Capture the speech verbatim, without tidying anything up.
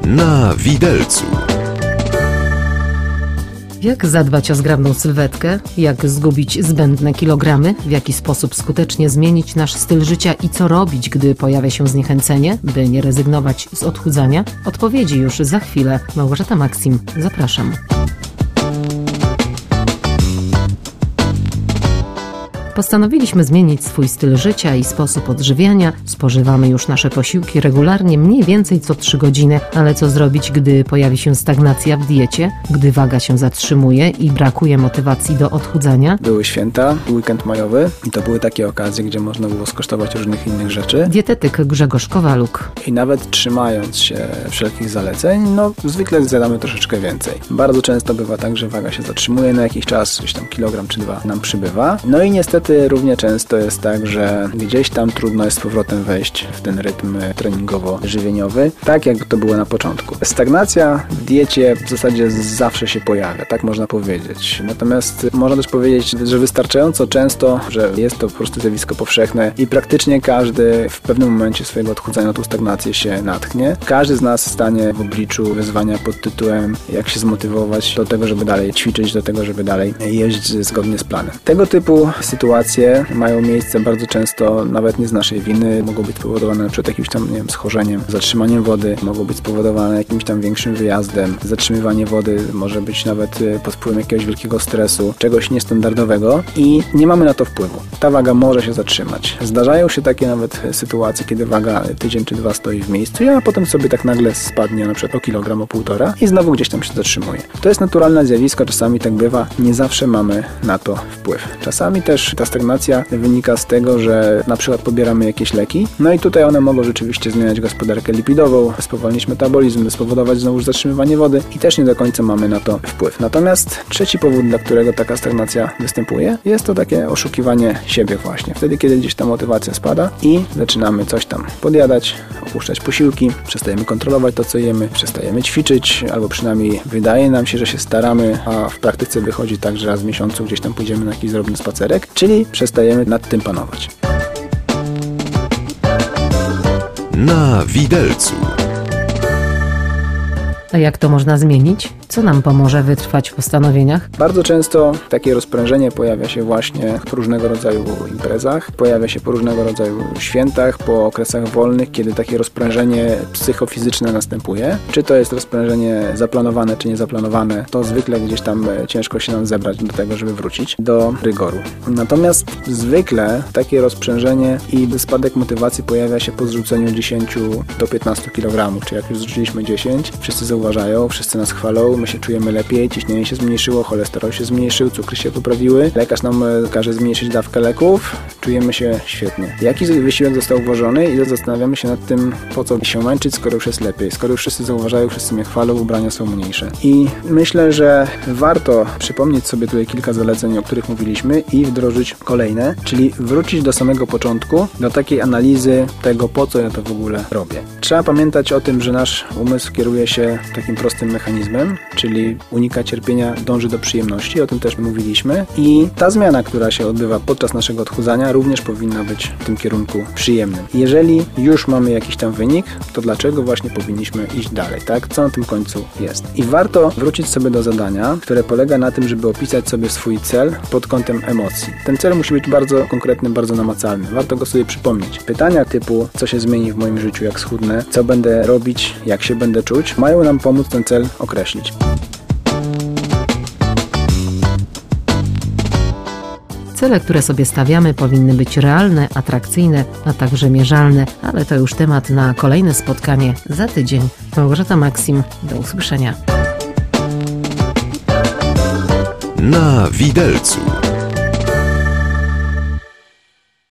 Na widelcu. Jak zadbać o zgrabną sylwetkę? Jak zgubić zbędne kilogramy? W jaki sposób skutecznie zmienić nasz styl życia i co robić, gdy pojawia się zniechęcenie, by nie rezygnować z odchudzania? Odpowiedzi już za chwilę. Małgorzata Maksim, zapraszam. Postanowiliśmy zmienić swój styl życia i sposób odżywiania. Spożywamy już nasze posiłki regularnie, mniej więcej co trzy godziny. Ale co zrobić, gdy pojawi się stagnacja w diecie? Gdy waga się zatrzymuje i brakuje motywacji do odchudzania? Były święta, weekend majowy i to były takie okazje, gdzie można było skosztować różnych innych rzeczy. Dietetyk Grzegorz Kowaluk. I nawet trzymając się wszelkich zaleceń, no zwykle zjadamy troszeczkę więcej. Bardzo często bywa tak, że waga się zatrzymuje na jakiś czas, gdzieś tam kilogram czy dwa nam przybywa. No i niestety równie często jest tak, że gdzieś tam trudno jest z powrotem wejść w ten rytm treningowo-żywieniowy, tak jak to było na początku. Stagnacja w diecie w zasadzie zawsze się pojawia, tak można powiedzieć. Natomiast można też powiedzieć, że wystarczająco często, że jest to po prostu zjawisko powszechne i praktycznie każdy w pewnym momencie swojego odchudzania na tą stagnację się natchnie. Każdy z nas stanie w obliczu wyzwania pod tytułem jak się zmotywować do tego, żeby dalej ćwiczyć, do tego, żeby dalej jeść zgodnie z planem. Tego typu sytuacje mają miejsce bardzo często nawet nie z naszej winy. Mogą być spowodowane przed jakimś tam, nie wiem, schorzeniem, zatrzymaniem wody, mogą być spowodowane jakimś tam większym wyjazdem. Zatrzymywanie wody może być nawet pod wpływem jakiegoś wielkiego stresu, czegoś niestandardowego i nie mamy na to wpływu. Ta waga może się zatrzymać. Zdarzają się takie nawet sytuacje, kiedy waga tydzień czy dwa stoi w miejscu, a potem sobie tak nagle spadnie na przykład o kilogram, o półtora i znowu gdzieś tam się zatrzymuje. To jest naturalne zjawisko, czasami tak bywa, nie zawsze mamy na to wpływ. Czasami też ta stagnacja wynika z tego, że na przykład pobieramy jakieś leki, no i tutaj one mogą rzeczywiście zmieniać gospodarkę lipidową, spowolnić metabolizm, spowodować znowu zatrzymywanie wody i też nie do końca mamy na to wpływ. Natomiast trzeci powód, dla którego taka stagnacja występuje, jest to takie oszukiwanie siebie właśnie. Wtedy, kiedy gdzieś ta motywacja spada i zaczynamy coś tam podjadać, opuszczać posiłki, przestajemy kontrolować to, co jemy, przestajemy ćwiczyć, albo przynajmniej wydaje nam się, że się staramy, a w praktyce wychodzi tak, że raz w miesiącu gdzieś tam pójdziemy na jakiś drobny spacerek, czyli przestajemy nad tym panować. Na widelcu. A jak to można zmienić? Co nam pomoże wytrwać w postanowieniach? Bardzo często takie rozprężenie pojawia się właśnie po różnego rodzaju imprezach, pojawia się po różnego rodzaju świętach, po okresach wolnych, kiedy takie rozprężenie psychofizyczne następuje. Czy to jest rozprężenie zaplanowane, czy niezaplanowane, to zwykle gdzieś tam ciężko się nam zebrać do tego, żeby wrócić do rygoru. Natomiast zwykle takie rozprzężenie i spadek motywacji pojawia się po zrzuceniu dziesięć do piętnastu kilogramów. Czy jak już zrzuciliśmy dziesięć, wszyscy zauważają, wszyscy nas chwalą, my się czujemy lepiej, ciśnienie się zmniejszyło, cholesterol się zmniejszył, cukry się poprawiły, lekarz nam każe zmniejszyć dawkę leków, czujemy się świetnie. Jaki wysiłek został włożony i zastanawiamy się nad tym, po co się męczyć, skoro już jest lepiej, skoro już wszyscy zauważają, wszyscy mnie chwalą, ubrania są mniejsze. I myślę, że warto przypomnieć sobie tutaj kilka zaleceń, o których mówiliśmy i wdrożyć kolejne, czyli wrócić do samego początku, do takiej analizy tego, po co ja to w ogóle robię. Trzeba pamiętać o tym, że nasz umysł kieruje się takim prostym mechanizmem, czyli unika cierpienia, dąży do przyjemności, o tym też mówiliśmy i ta zmiana, która się odbywa podczas naszego odchudzania również powinna być w tym kierunku przyjemnym. Jeżeli już mamy jakiś tam wynik, to dlaczego właśnie powinniśmy iść dalej, tak? Co na tym końcu jest? I warto wrócić sobie do zadania, które polega na tym, żeby opisać sobie swój cel pod kątem emocji. Ten cel musi być bardzo konkretny, bardzo namacalny. Warto go sobie przypomnieć. Pytania typu, co się zmieni w moim życiu, jak schudnę, co będę robić, jak się będę czuć, mają nam pomóc ten cel określić. Cele, które sobie stawiamy, powinny być realne, atrakcyjne, a także mierzalne, ale to już temat na kolejne spotkanie za tydzień. Małgorzata Maksim, do usłyszenia. Na widelcu.